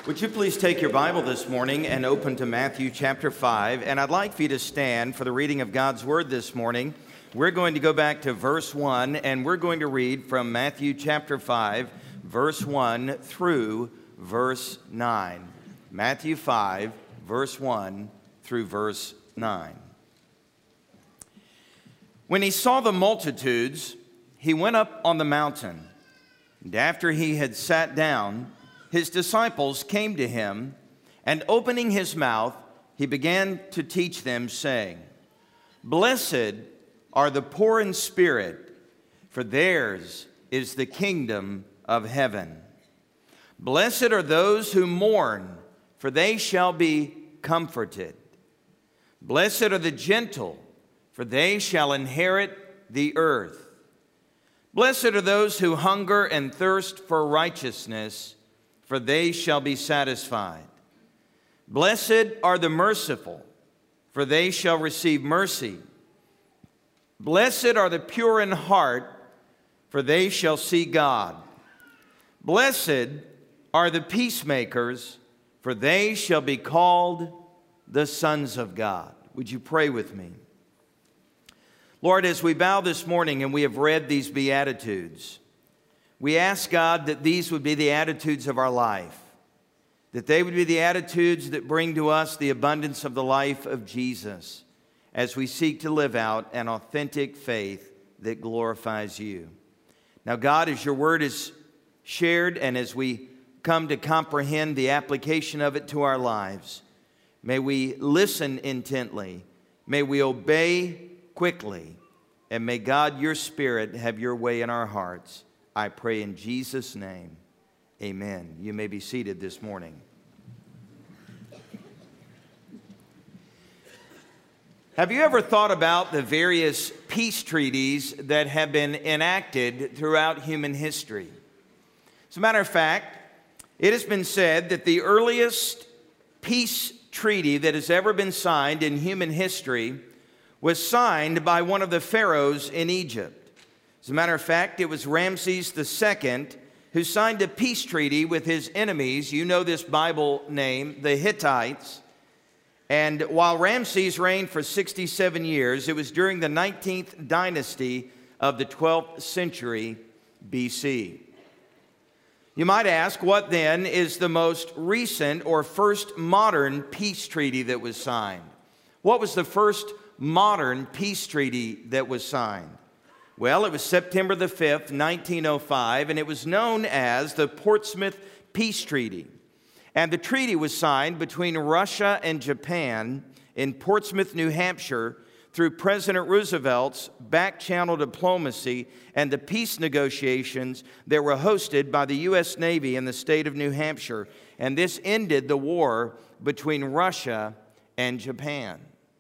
Would you please take your Bible this morning and open to Matthew chapter 5? And I'd like for you to stand for the reading of God's Word this morning. We're going to go back to verse 1, and we're going to read from Matthew chapter 5, verse 1 through verse 9. Matthew 5, verse 1 through verse 9. When he saw the multitudes, he went up on the mountain. And after he had sat down, his disciples came to him, and opening his mouth, he began to teach them, saying, "Blessed are the poor in spirit, for theirs is the kingdom of heaven. Blessed are those who mourn, for they shall be comforted. Blessed are the gentle, for they shall inherit the earth. Blessed are those who hunger and thirst for righteousness, for they shall be satisfied. Blessed are the merciful, for they shall receive mercy. Blessed are the pure in heart, for they shall see God. Blessed are the peacemakers, for they shall be called the sons of God." Would you pray with me? Lord, as we bow this morning and we have read these Beatitudes, we ask, God, that these would be the attitudes of our life, that they would be the attitudes that bring to us the abundance of the life of Jesus as we seek to live out an authentic faith that glorifies you. Now, God, as your word is shared and as we come to comprehend the application of it to our lives, may we listen intently, may we obey quickly, and may God, your Spirit, have your way in our hearts. I pray in Jesus' name, amen. You may be seated this morning. Have you ever thought about the various peace treaties that have been enacted throughout human history? As a matter of fact, it has been said that the earliest peace treaty that has ever been signed in human history was signed by one of the pharaohs in Egypt. As a matter of fact, it was Ramses II who signed a peace treaty with his enemies. You know this Bible name, the Hittites. And while Ramses reigned for 67 years, it was during the 19th dynasty of the 12th century BC. You might ask, what then is the most recent or first modern peace treaty that was signed? What was the first modern peace treaty that was signed? Well, it was September the 5th, 1905, and it was known as the Portsmouth Peace Treaty. And the treaty was signed between Russia and Japan in Portsmouth, New Hampshire, through President Roosevelt's back-channel diplomacy and the peace negotiations that were hosted by the U.S. Navy in the state of New Hampshire. And this ended the war between Russia and Japan.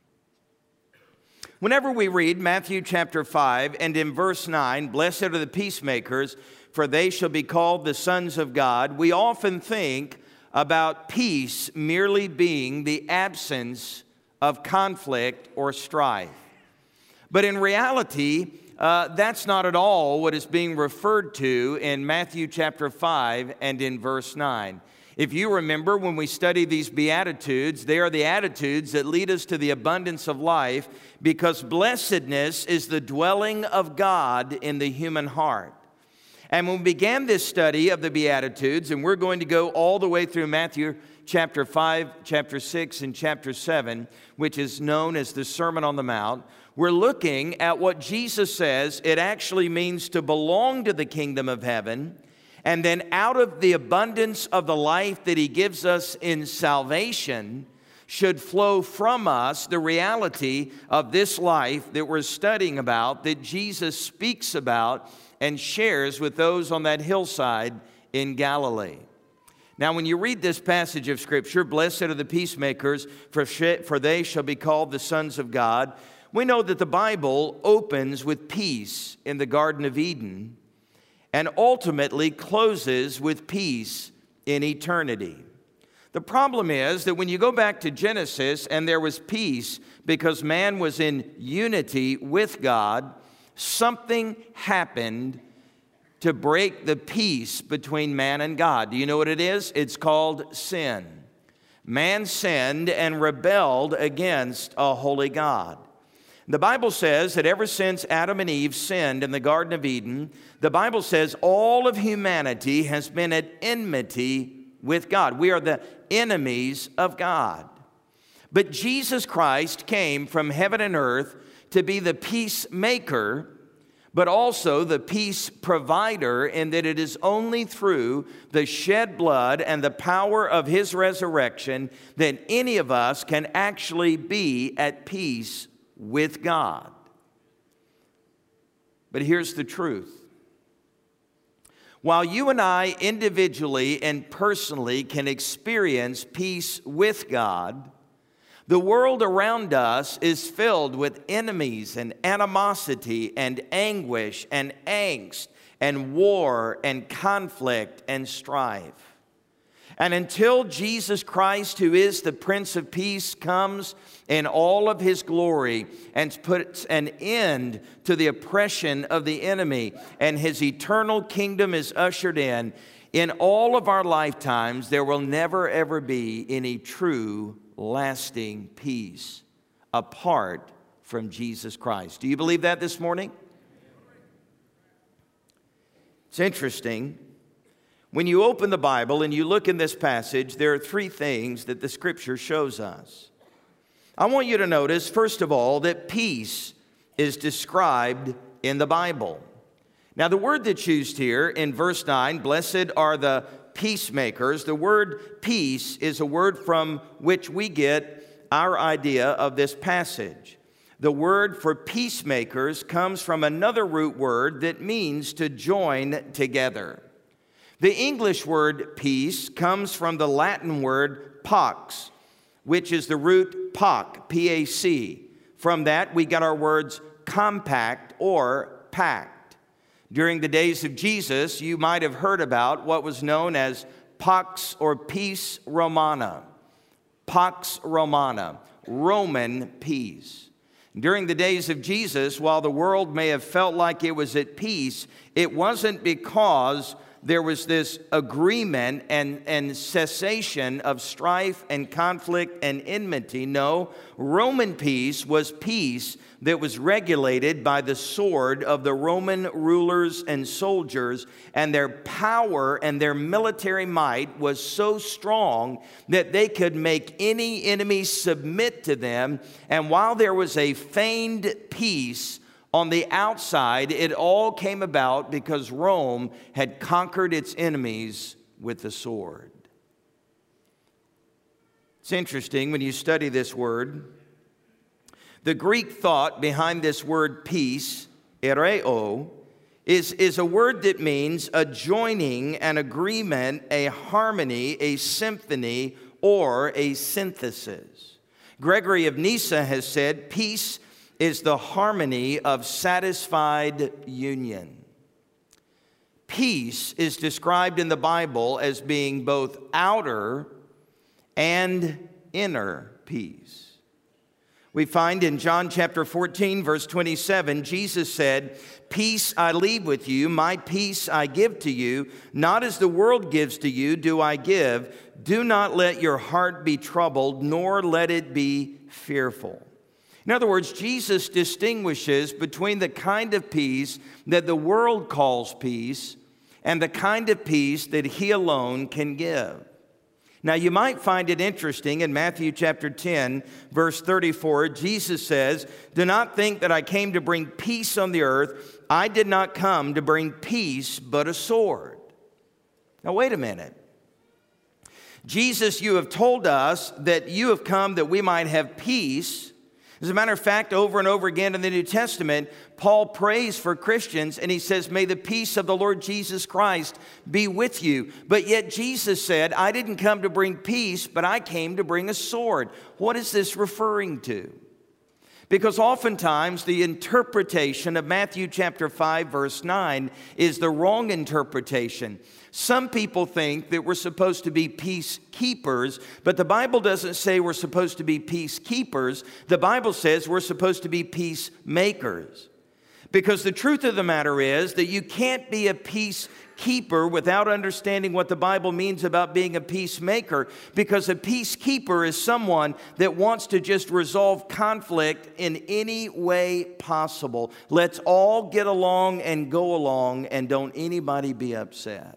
Whenever we read Matthew chapter 5 and in verse 9, "Blessed are the peacemakers, for they shall be called the sons of God," we often think about peace merely being the absence of conflict or strife. But in reality, that's not at all what is being referred to in Matthew chapter 5 and in verse 9. If you remember, when we study these Beatitudes, they are the attitudes that lead us to the abundance of life, because blessedness is the dwelling of God in the human heart. And when we began this study of the Beatitudes, and we're going to go all the way through Matthew chapter 5, chapter 6, and chapter 7, which is known as the Sermon on the Mount, we're looking at what Jesus says it actually means to belong to the kingdom of heaven. And then out of the abundance of the life that he gives us in salvation should flow from us the reality of this life that we're studying about, that Jesus speaks about and shares with those on that hillside in Galilee. Now, when you read this passage of Scripture, "Blessed are the peacemakers, for they shall be called the sons of God," we know that the Bible opens with peace in the Garden of Eden and ultimately closes with peace in eternity. The problem is that when you go back to Genesis and there was peace because man was in unity with God, something happened to break the peace between man and God. Do you know what it is? It's called sin. Man sinned and rebelled against a holy God. The Bible says that ever since Adam and Eve sinned in the Garden of Eden, the Bible says all of humanity has been at enmity with God. We are the enemies of God. But Jesus Christ came from heaven and earth to be the peacemaker, but also the peace provider, in that it is only through the shed blood and the power of his resurrection that any of us can actually be at peace with God. But here's the truth. While you and I individually and personally can experience peace with God, the world around us is filled with enemies and animosity and anguish and angst and war and conflict and strife. And until Jesus Christ, who is the Prince of Peace, comes in all of his glory and puts an end to the oppression of the enemy and his eternal kingdom is ushered in all of our lifetimes, there will never ever be any true lasting peace apart from Jesus Christ. Do you believe that this morning? It's interesting. When you open the Bible and you look in this passage, there are three things that the Scripture shows us. I want you to notice, first of all, that peace is described in the Bible. Now, the word that's used here in verse 9, blessed are the peacemakers. The word peace is a word from which we get our idea of this passage. The word for peacemakers comes from another root word that means to join together. The English word peace comes from the Latin word pax, which is the root pac, P-A-C. From that, we got our words compact or pact. During the days of Jesus, you might have heard about what was known as Pax or Peace Romana. Pax Romana, Roman peace. During the days of Jesus, while the world may have felt like it was at peace, it wasn't because there was this agreement and cessation of strife and conflict and enmity. No, Roman peace was peace that was regulated by the sword of the Roman rulers and soldiers, and their power and their military might was so strong that they could make any enemy submit to them. And while there was a feigned peace on the outside, it all came about because Rome had conquered its enemies with the sword. It's interesting when you study this word. The Greek thought behind this word peace, ereo, is a word that means a joining, an agreement, a harmony, a symphony, or a synthesis. Gregory of Nyssa has said, peace is the harmony of satisfied union. Peace is described in the Bible as being both outer and inner peace. We find in John chapter 14, verse 27, Jesus said, peace I leave with you, my peace I give to you. Not as the world gives to you do I give. Do not let your heart be troubled, nor let it be fearful. In other words, Jesus distinguishes between the kind of peace that the world calls peace and the kind of peace that he alone can give. Now, you might find it interesting in Matthew chapter 10, verse 34, Jesus says, do not think that I came to bring peace on the earth. I did not come to bring peace, but a sword. Now, wait a minute. Jesus, you have told us that you have come that we might have peace. As a matter of fact, over and over again in the New Testament, Paul prays for Christians and he says, may the peace of the Lord Jesus Christ be with you. But yet Jesus said, I didn't come to bring peace, but I came to bring a sword. What is this referring to? Because oftentimes the interpretation of Matthew chapter 5, verse 9 is the wrong interpretation. Some people think that we're supposed to be peacekeepers, but the Bible doesn't say we're supposed to be peacekeepers. The Bible says we're supposed to be peacemakers. Because the truth of the matter is that you can't be a peacekeeper without understanding what the Bible means about being a peacemaker. Because a peacekeeper is someone that wants to just resolve conflict in any way possible. Let's all get along and go along, and don't anybody be upset.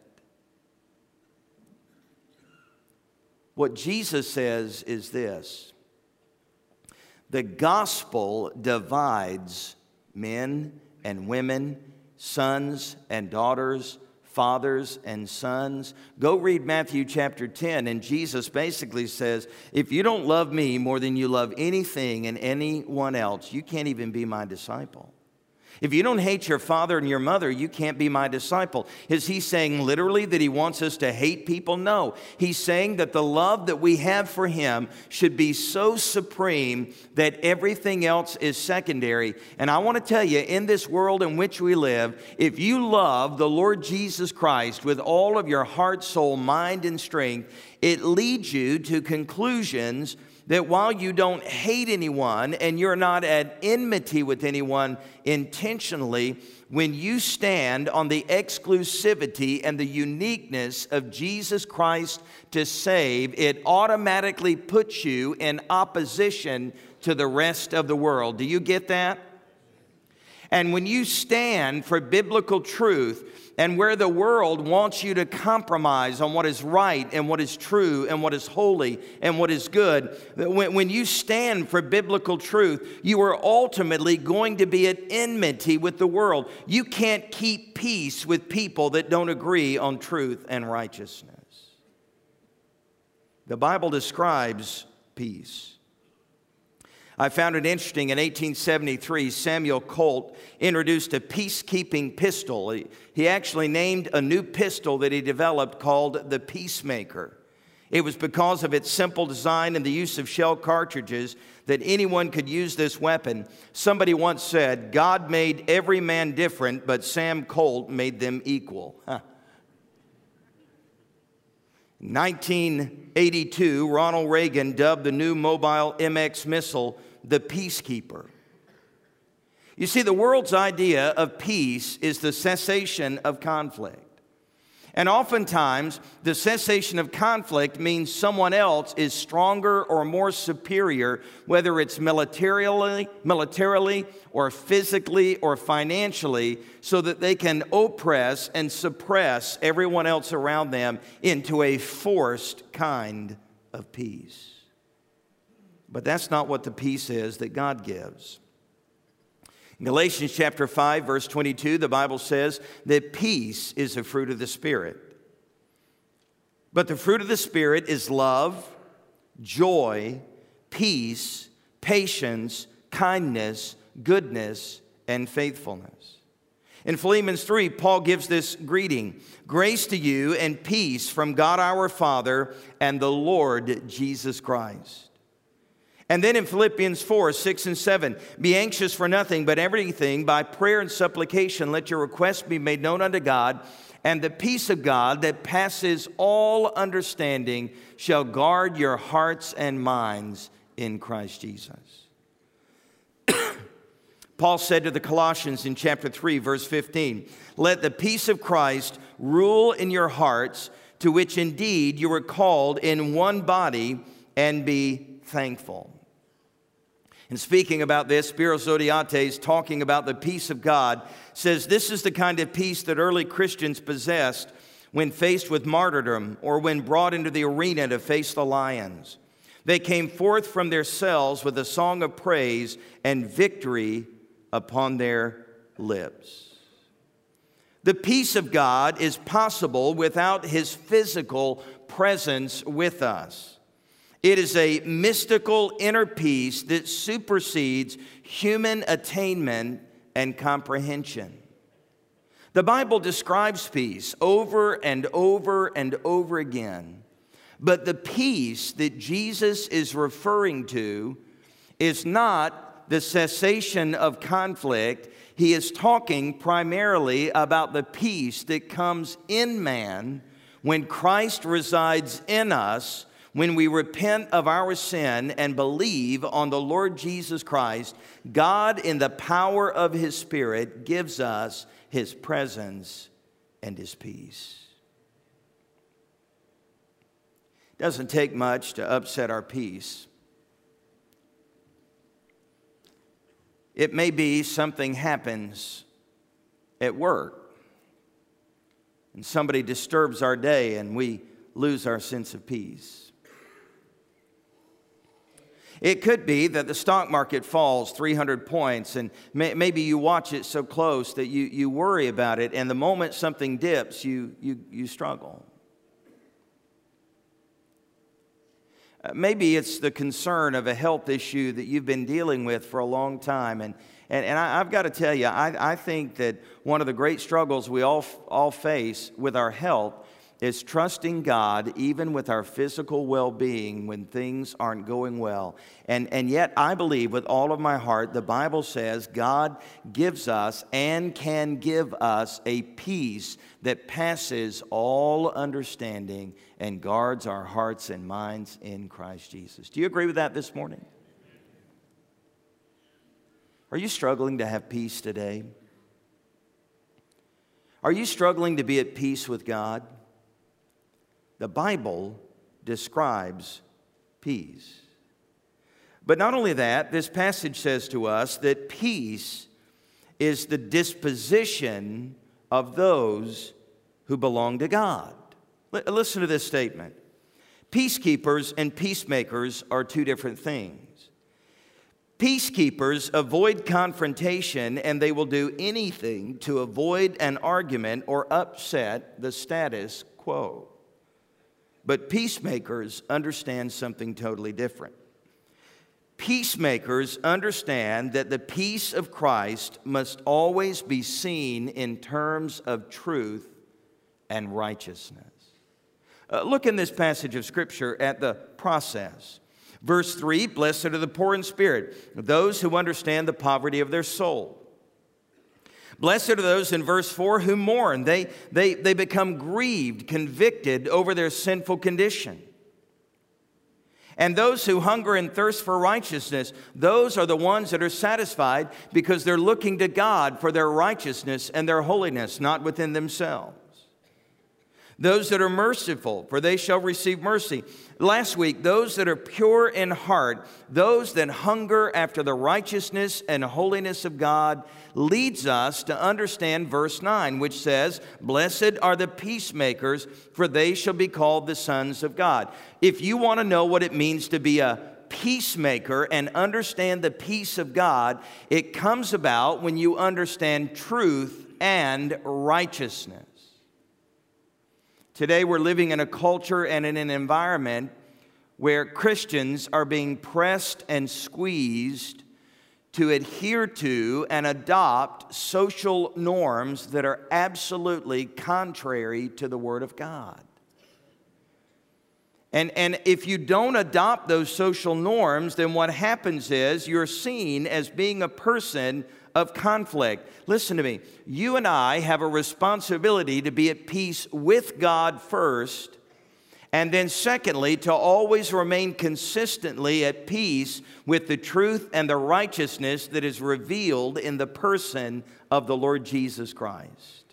What Jesus says is this: the gospel divides men and women, sons and daughters, fathers and sons. Go read Matthew chapter 10, and Jesus basically says, if you don't love me more than you love anything and anyone else, you can't even be my disciple. If you don't hate your father and your mother, you can't be my disciple. Is he saying literally that he wants us to hate people? No. He's saying that the love that we have for him should be so supreme that everything else is secondary. And I want to tell you, in this world in which we live, if you love the Lord Jesus Christ with all of your heart, soul, mind, and strength, it leads you to conclusions that while you don't hate anyone and you're not at enmity with anyone intentionally, when you stand on the exclusivity and the uniqueness of Jesus Christ to save, it automatically puts you in opposition to the rest of the world. Do you get that? And when you stand for biblical truth, and where the world wants you to compromise on what is right and what is true and what is holy and what is good, when you stand for biblical truth, you are ultimately going to be at enmity with the world. You can't keep peace with people that don't agree on truth and righteousness. The Bible describes peace. I found it interesting. In 1873, Samuel Colt introduced a peacekeeping pistol. He actually named a new pistol that he developed called the Peacemaker. It was because of its simple design and the use of shell cartridges that anyone could use this weapon. Somebody once said, God made every man different, but Sam Colt made them equal. Huh. 1982, Ronald Reagan dubbed the new mobile MX missile the Peacekeeper. You see, the world's idea of peace is the cessation of conflict. And oftentimes, the cessation of conflict means someone else is stronger or more superior, whether it's militarily or physically or financially, so that they can oppress and suppress everyone else around them into a forced kind of peace. But that's not what the peace is that God gives. In Galatians chapter 5, verse 22, the Bible says that peace is a fruit of the Spirit. But the fruit of the Spirit is love, joy, peace, patience, kindness, goodness, and faithfulness. In Philippians 3, Paul gives this greeting: grace to you and peace from God our Father and the Lord Jesus Christ. And then in Philippians 4, 6 and 7, be anxious for nothing, but everything by prayer and supplication, let your requests be made known unto God, and the peace of God that passes all understanding shall guard your hearts and minds in Christ Jesus. Paul said to the Colossians in chapter 3, verse 15, let the peace of Christ rule in your hearts, to which indeed you were called in one body, and be thankful. And speaking about this, Spiros Zodhiates, talking about the peace of God, says this is the kind of peace that early Christians possessed when faced with martyrdom or when brought into the arena to face the lions. They came forth from their cells with a song of praise and victory upon their lips. The peace of God is possible without His physical presence with us. It is a mystical inner peace that supersedes human attainment and comprehension. The Bible describes peace over and over and over again. But the peace that Jesus is referring to is not the cessation of conflict. He is talking primarily about the peace that comes in man when Christ resides in us, when we repent of our sin and believe on the Lord Jesus Christ, God, in the power of His Spirit, gives us His presence and His peace. It doesn't take much to upset our peace. It may be something happens at work, and somebody disturbs our day, and we lose our sense of peace. It could be that the stock market falls 300 points, and maybe you watch it so close that you worry about it, and the moment something dips, you struggle. Maybe it's the concern of a health issue that you've been dealing with for a long time. And I've got to tell you, I think that one of the great struggles we all face with our health is trusting God even with our physical well-being when things aren't going well. And yet I believe with all of my heart, the Bible says God gives us and can give us a peace that passes all understanding and guards our hearts and minds in Christ Jesus. Do you agree with that this morning? Are you struggling to have peace today? Are you struggling to be at peace with God? The Bible describes peace. But not only that, this passage says to us that peace is the disposition of those who belong to God. Listen to this statement. Peacekeepers and peacemakers are two different things. Peacekeepers avoid confrontation, and they will do anything to avoid an argument or upset the status quo. But peacemakers understand something totally different. Peacemakers understand that the peace of Christ must always be seen in terms of truth and righteousness. Look in this passage of Scripture at the process. Verse 3, blessed are the poor in spirit, those who understand the poverty of their soul. Blessed are those in verse 4 who mourn. They become grieved, convicted over their sinful condition. And those who hunger and thirst for righteousness, those are the ones that are satisfied because they're looking to God for their righteousness and their holiness, not within themselves. Those that are merciful, for they shall receive mercy. Last week, those that are pure in heart, those that hunger after the righteousness and holiness of God, leads us to understand verse 9, which says, blessed are the peacemakers, for they shall be called the sons of God. If you want to know what it means to be a peacemaker and understand the peace of God, it comes about when you understand truth and righteousness. Today we're living in a culture and in an environment where Christians are being pressed and squeezed to adhere to and adopt social norms that are absolutely contrary to the Word of God. And if you don't adopt those social norms, then what happens is you're seen as being a person of conflict. Listen to me. You and I have a responsibility to be at peace with God first, and then secondly, to always remain consistently at peace with the truth and the righteousness that is revealed in the person of the Lord Jesus Christ.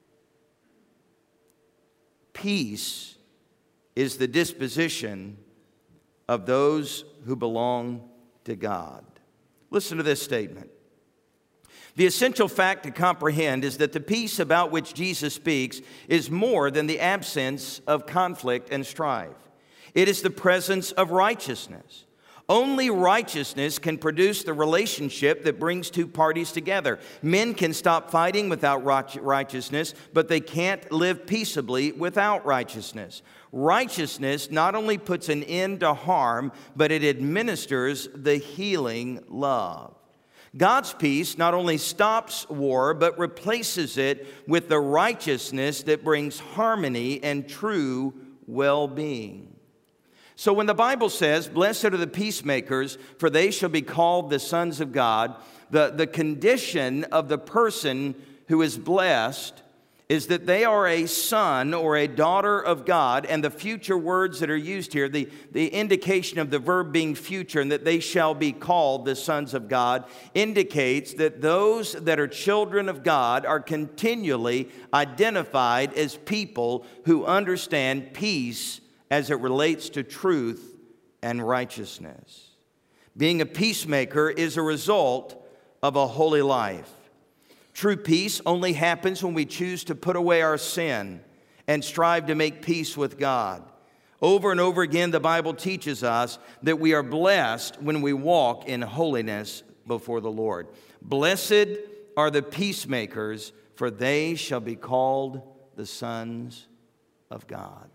Peace is the disposition of those who belong to God. Listen to this statement. The essential fact to comprehend is that the peace about which Jesus speaks is more than the absence of conflict and strife. It is the presence of righteousness. Only righteousness can produce the relationship that brings two parties together. Men can stop fighting without righteousness, but they can't live peaceably without righteousness. Righteousness not only puts an end to harm, but it administers the healing love. God's peace not only stops war, but replaces it with the righteousness that brings harmony and true well-being. So when the Bible says, blessed are the peacemakers, for they shall be called the sons of God, the condition of the person who is blessed is that they are a son or a daughter of God, and the future words that are used here, the indication of the verb being future, and that they shall be called the sons of God, indicates that those that are children of God are continually identified as people who understand peace as it relates to truth and righteousness. Being a peacemaker is a result of a holy life. True peace only happens when we choose to put away our sin and strive to make peace with God. Over and over again, the Bible teaches us that we are blessed when we walk in holiness before the Lord. Blessed are the peacemakers, for they shall be called the sons of God.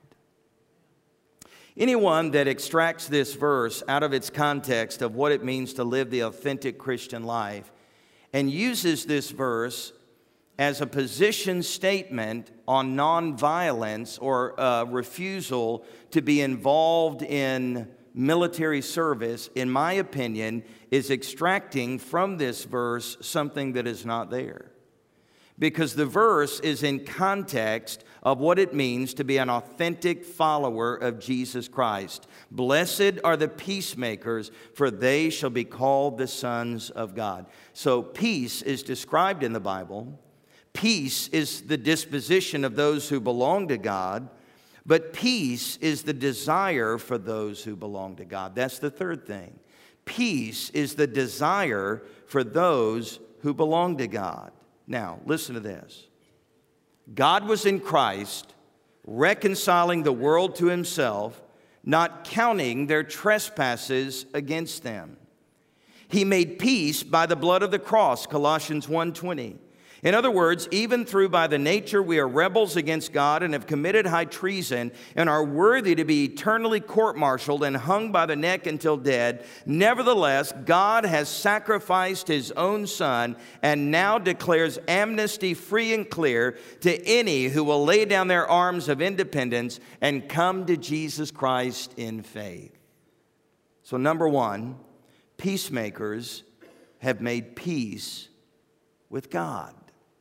Anyone that extracts this verse out of its context of what it means to live the authentic Christian life and uses this verse as a position statement on nonviolence or refusal to be involved in military service, in my opinion, is extracting from this verse something that is not there. Because the verse is in context of what it means to be an authentic follower of Jesus Christ. Blessed are the peacemakers, for they shall be called the sons of God. So peace is described in the Bible. Peace is the disposition of those who belong to God, but peace is the desire for those who belong to God. That's the third thing. Peace is the desire for those who belong to God. Now, listen to this. God was in Christ, reconciling the world to himself, not counting their trespasses against them. He made peace by the blood of the cross, Colossians 1:20. In other words, even though by the nature we are rebels against God and have committed high treason and are worthy to be eternally court-martialed and hung by the neck until dead, nevertheless, God has sacrificed his own Son and now declares amnesty free and clear to any who will lay down their arms of independence and come to Jesus Christ in faith. So number one, peacemakers have made peace with God.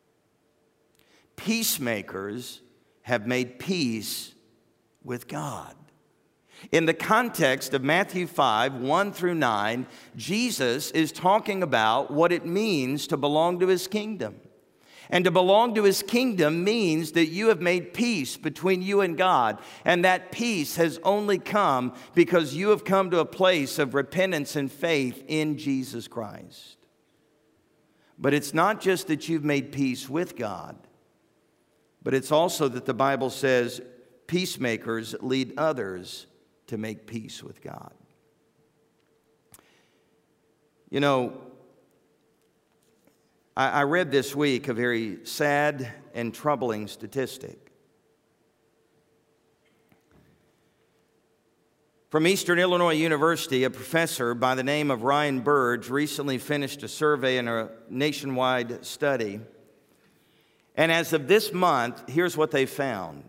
Peacemakers have made peace with God. In the context of Matthew 5, 1 through 9, Jesus is talking about what it means to belong to his kingdom. And to belong to his kingdom means that you have made peace between you and God. And that peace has only come because you have come to a place of repentance and faith in Jesus Christ. But it's not just that you've made peace with God, but it's also that the Bible says peacemakers lead others to make peace with God. You know, I read this week a very sad and troubling statistic. From Eastern Illinois University, a professor by the name of Ryan Burge recently finished a survey in a nationwide study. And as of this month, here's what they found.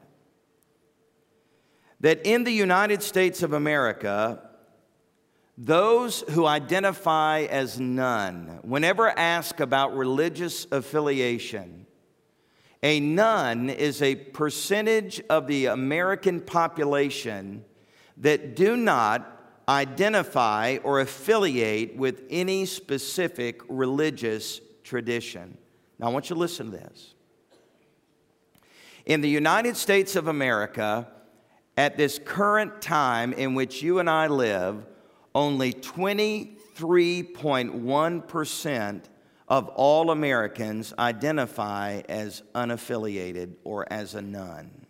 That in the United States of America, those who identify as none, whenever asked about religious affiliation, a none is a percentage of the American population that do not identify or affiliate with any specific religious tradition. Now, I want you to listen to this. In the United States of America, at this current time in which you and I live, only 23.1% of all Americans identify as unaffiliated or as a none.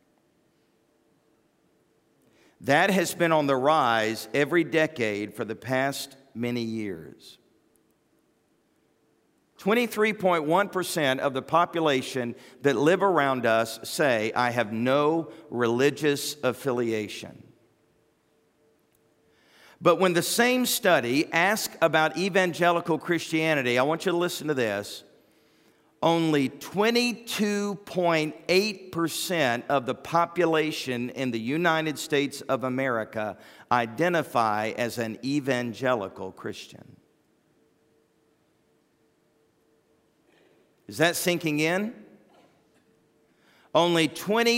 That has been on the rise every decade for the past many years. 23.1% of the population that live around us say, I have no religious affiliation. But when the same study asked about evangelical Christianity, I want you to listen to this, only 22.8% of the population in the United States of America identify as an evangelical Christian. Is that sinking in? Only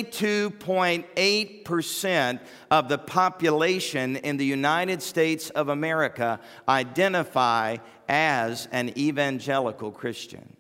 22.8% of the population in the United States of America identify as an evangelical Christian.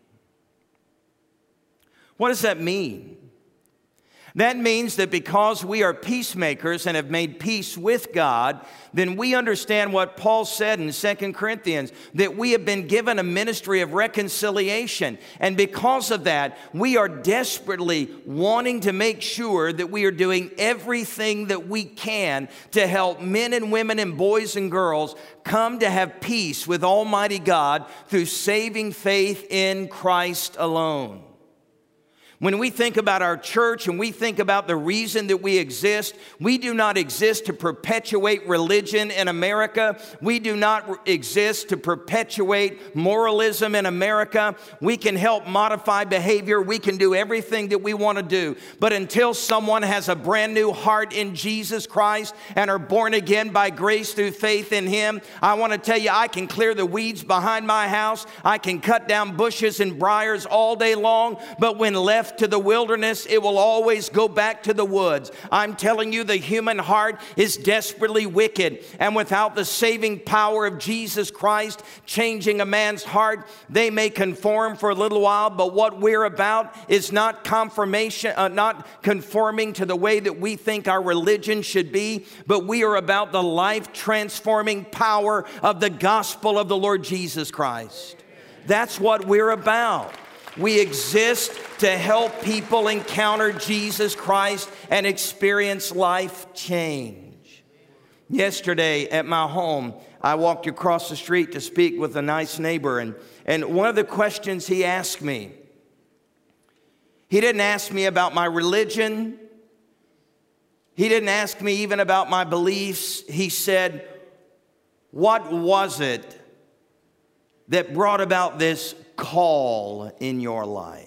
What does that mean? That means that because we are peacemakers and have made peace with God, then we understand what Paul said in 2 Corinthians, that we have been given a ministry of reconciliation. And because of that, we are desperately wanting to make sure that we are doing everything that we can to help men and women and boys and girls come to have peace with Almighty God through saving faith in Christ alone. When we think about our church and we think about the reason that we exist, we do not exist to perpetuate religion in America. We do not exist to perpetuate moralism in America. We can help modify behavior. We can do everything that we want to do. But until someone has a brand new heart in Jesus Christ and are born again by grace through faith in Him, I want to tell you, I can clear the weeds behind my house. I can cut down bushes and briars all day long. But when left to the wilderness, it will always go back to the woods. I'm telling you, the human heart is desperately wicked, and without the saving power of Jesus Christ changing a man's heart, they may conform for a little while, but what we're about is not not conforming to the way that we think our religion should be, but we are about the life-transforming power of the gospel of the Lord Jesus Christ. That's what we're about. We exist to help people encounter Jesus Christ and experience life change. Yesterday at my home, I walked across the street to speak with a nice neighbor, and one of the questions he asked me, he didn't ask me about my religion. He didn't ask me even about my beliefs. He said, "What was it that brought about this call in your life?"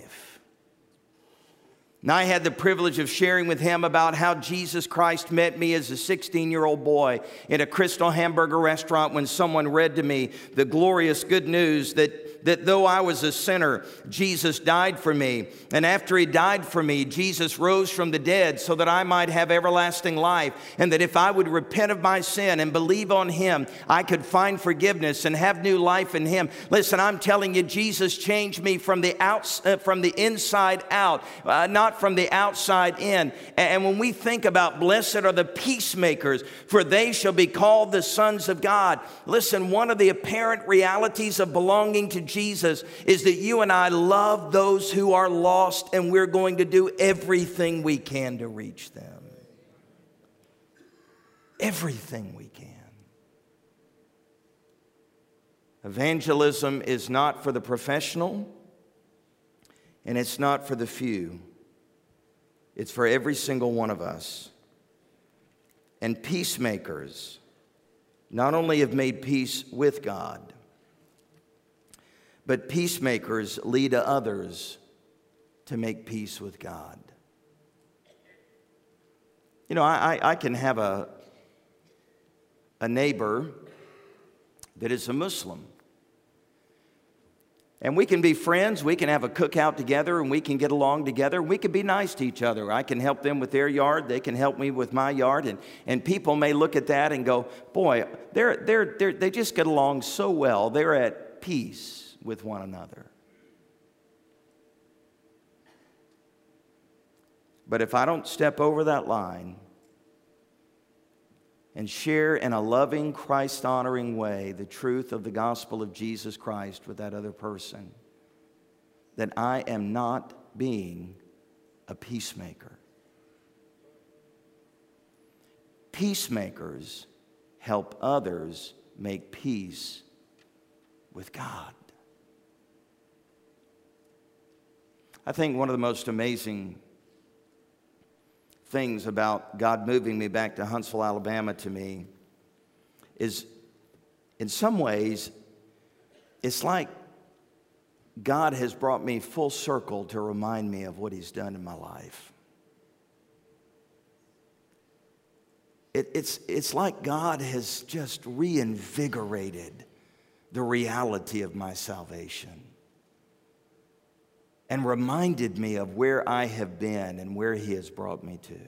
And I had the privilege of sharing with him about how Jesus Christ met me as a 16-year-old boy in a Crystal Hamburger restaurant when someone read to me the glorious good news that though I was a sinner, Jesus died for me. And after He died for me, Jesus rose from the dead so that I might have everlasting life. And that if I would repent of my sin and believe on Him, I could find forgiveness and have new life in Him. Listen, I'm telling you, Jesus changed me from the inside out, not from the outside in. And when we think about blessed are the peacemakers, for they shall be called the sons of God. Listen, one of the apparent realities of belonging to Jesus is that you and I love those who are lost, and we're going to do everything we can to reach them. Everything we can. Evangelism is not for the professional, and it's not for the few. It's for every single one of us. And peacemakers not only have made peace with God, but peacemakers lead others to make peace with God. You know, I can have a neighbor that is a Muslim. And we can be friends, we can have a cookout together, and we can get along together. We can be nice to each other. I can help them with their yard, they can help me with my yard, and people may look at that and go, boy, they just get along so well. They're at peace with one another. But if I don't step over that line and share in a loving, Christ-honoring way the truth of the gospel of Jesus Christ with that other person, then I am not being a peacemaker. Peacemakers help others make peace with God. I think one of the most amazing things about God moving me back to Huntsville, Alabama to me is, in some ways, it's like God has brought me full circle to remind me of what He's done in my life. It's like God has just reinvigorated the reality of my salvation. and reminded me of where I have been and where he has brought me to.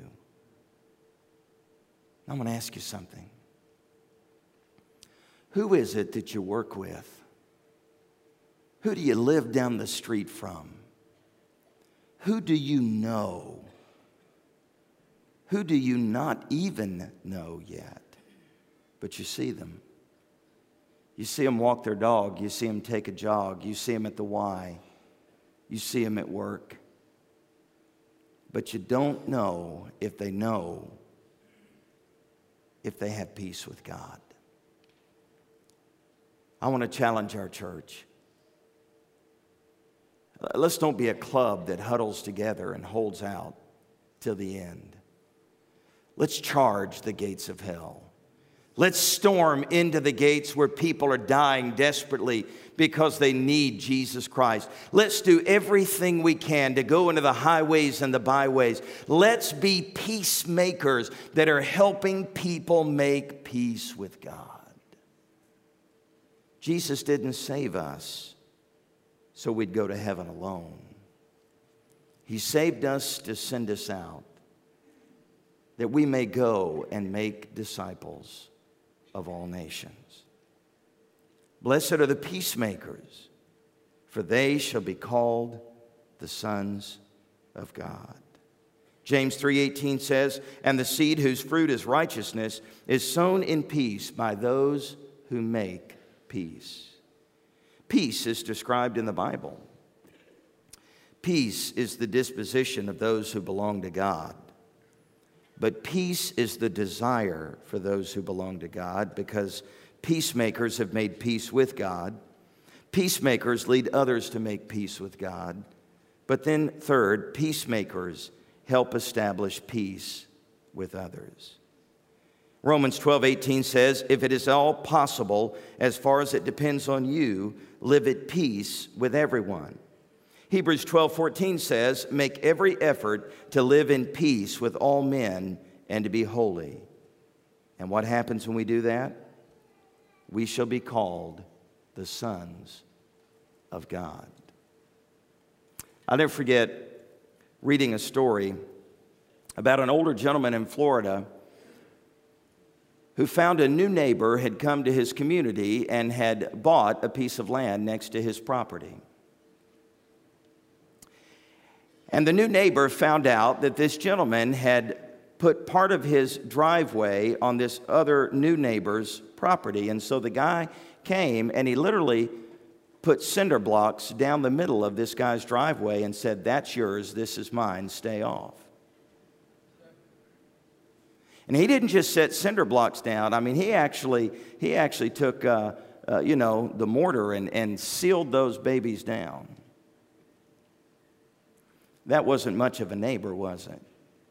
I'm going to ask you something. Who is it that you work with? Who do you live down the street from? Who do you know? Who do you not even know yet? But you see them. You see them walk their dog. You see them take a jog. You see them at the Y. You see them at work. But you don't know if they have peace with God. I want to challenge our church. Let's don't be a club that huddles together and holds out till the end. Let's charge the gates of hell. Let's storm into the gates where people are dying desperately because they need Jesus Christ. Let's do everything we can to go into the highways and the byways. Let's be peacemakers that are helping people make peace with God. Jesus didn't save us so we'd go to heaven alone. He saved us to send us out, that we may go and make disciples of all nations. Blessed are the peacemakers, for they shall be called the sons of God. James 3:18 says, and the seed whose fruit is righteousness is sown in peace by those who make peace. Peace is described in the Bible. Peace is the disposition of those who belong to God. But peace is the desire for those who belong to God, because peacemakers have made peace with God. Peacemakers lead others to make peace with God. But then third, peacemakers help establish peace with others. Romans 12:18 says, if it is all possible, as far as it depends on you, live at peace with everyone. Hebrews 12:14 says, make every effort to live in peace with all men and to be holy. And what happens when we do that? We shall be called the sons of God. I'll never forget reading a story about an older gentleman in Florida who found a new neighbor had come to his community and had bought a piece of land next to his property. And the new neighbor found out that this gentleman had put part of his driveway on this other new neighbor's property. And so the guy came and he literally put cinder blocks down the middle of this guy's driveway and said, that's yours, this is mine, stay off. And he didn't just set cinder blocks down. I mean, he actually took, the mortar and sealed those babies down. That wasn't much of a neighbor, was it?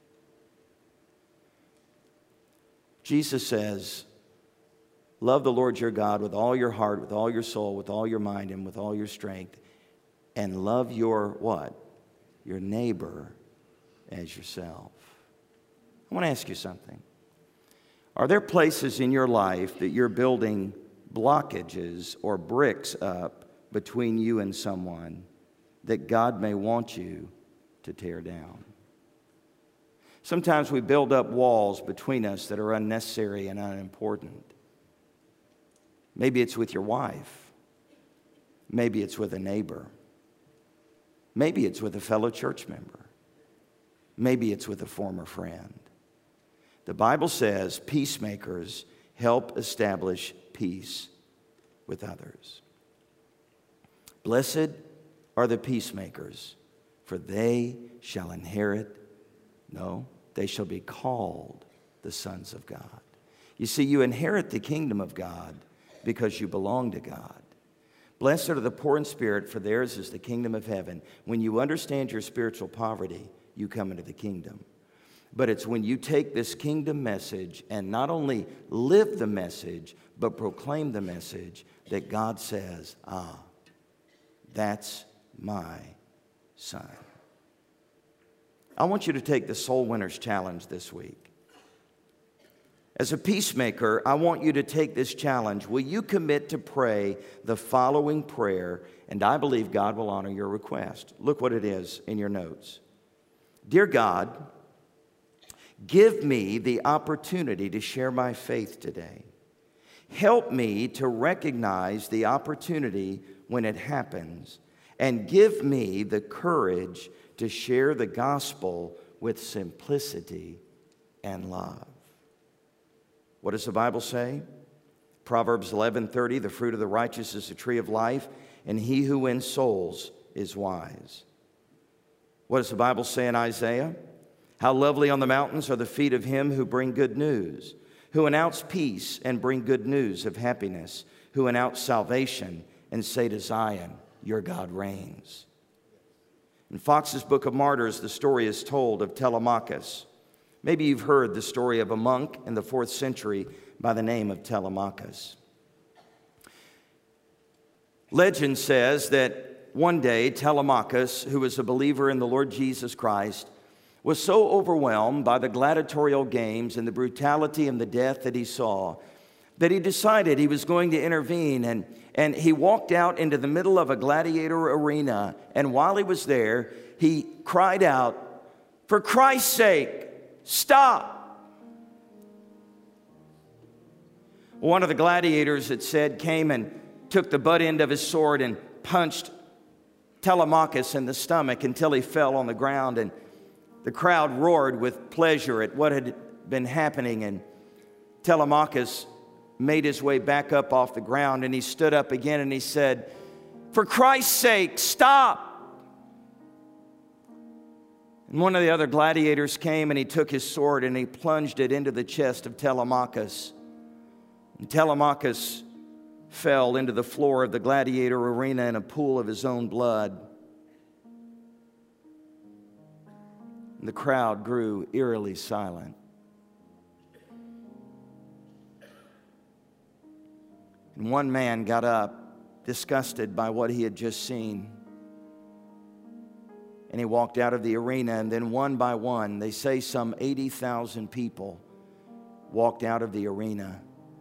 Jesus says, love the Lord your God with all your heart, with all your soul, with all your mind, and with all your strength. And love your what? Your neighbor as yourself. I want to ask you something. Are there places in your life that you're building blockages or bricks up between you and someone that God may want you to tear down? Sometimes we build up walls between us that are unnecessary and unimportant. Maybe it's with your wife. Maybe it's with a neighbor. Maybe it's with a fellow church member. Maybe it's with a former friend. The Bible says peacemakers help establish peace with others. Blessed are the peacemakers, for they shall inherit, they shall be called the sons of God. You see, you inherit the kingdom of God because you belong to God. Blessed are the poor in spirit, for theirs is the kingdom of heaven. When you understand your spiritual poverty, you come into the kingdom. But it's when you take this kingdom message and not only live the message, but proclaim the message that God says, that's my son. I want you to take the Soul Winners Challenge this week. As a peacemaker, I want you to take this challenge. Will you commit to pray the following prayer? And I believe God will honor your request. Look what it is in your notes. Dear God, give me the opportunity to share my faith today. Help me to recognize the opportunity when it happens, and give me the courage to share the gospel with simplicity and love. What does the Bible say? Proverbs 11:30, the fruit of the righteous is a tree of life, and he who wins souls is wise. What does the Bible say in Isaiah? How lovely on the mountains are the feet of him who bring good news, who announce peace and bring good news of happiness, who announce salvation and say to Zion, your God reigns. In Fox's Book of Martyrs, the story is told of Telemachus. Maybe you've heard the story of a monk in the 4th century by the name of Telemachus. Legend says that one day Telemachus, who was a believer in the Lord Jesus Christ, was so overwhelmed by the gladiatorial games and the brutality and the death that he saw that he decided he was going to intervene, and he walked out into the middle of a gladiator arena, and while he was there, he cried out, "For Christ's sake, stop!" One of the gladiators, it said, came and took the butt end of his sword and punched Telemachus in the stomach until he fell on the ground, and the crowd roared with pleasure at what had been happening, and Telemachus made his way back up off the ground, and he stood up again and he said, "For Christ's sake, stop!" And one of the other gladiators came and he took his sword and he plunged it into the chest of Telemachus. And Telemachus fell into the floor of the gladiator arena in a pool of his own blood. And the crowd grew eerily silent. And one man got up, disgusted by what he had just seen. And he walked out of the arena, and then one by one, they say some 80,000 people walked out of the arena.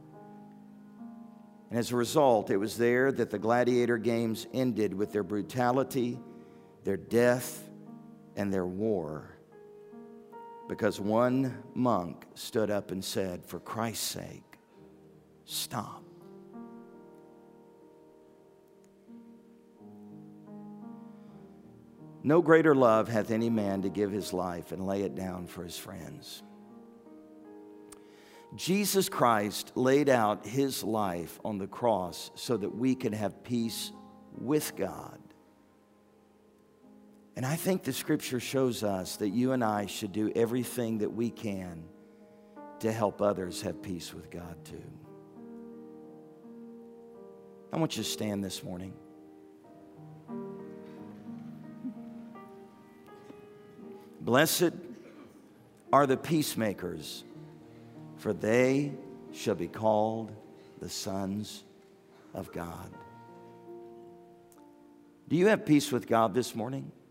And as a result, it was there that the gladiator games ended with their brutality, their death, and their war. Because one monk stood up and said, "For Christ's sake, stop." No greater love hath any man to give his life and lay it down for his friends. Jesus Christ laid out his life on the cross so that we could have peace with God. And I think the scripture shows us that you and I should do everything that we can to help others have peace with God too. I want you to stand this morning. Blessed are the peacemakers, for they shall be called the sons of God. Do you have peace with God this morning?